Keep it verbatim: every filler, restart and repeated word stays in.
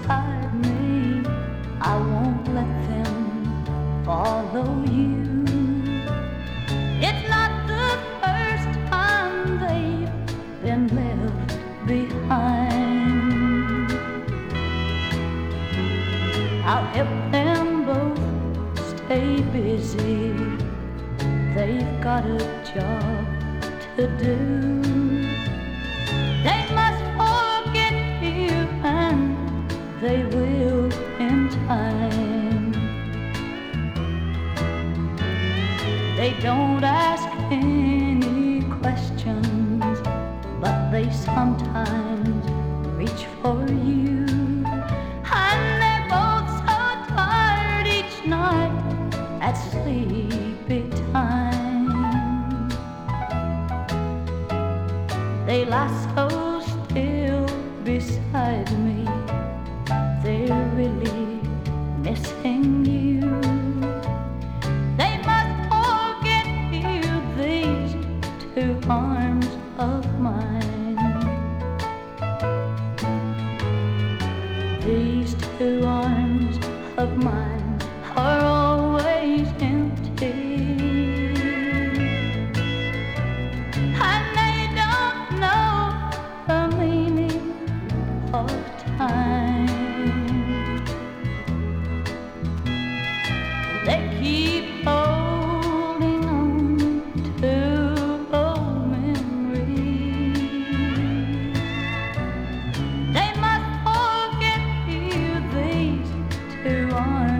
beside me. I won't let them follow you. It's not the first time they've been left behind. I'll help them both stay busy. They've got a job to do. They must forget you, and they will in time. They don't ask any questions, but they sometimes reach for you. And they're both so tired each night at sleepy time. They lie so still beside me. They're really missing you. They must forget you, these two arms of mine. These two arms of mine are always empty. And they don't know the meaning of time. They keep holding on to old memories. They must forget you, these two arms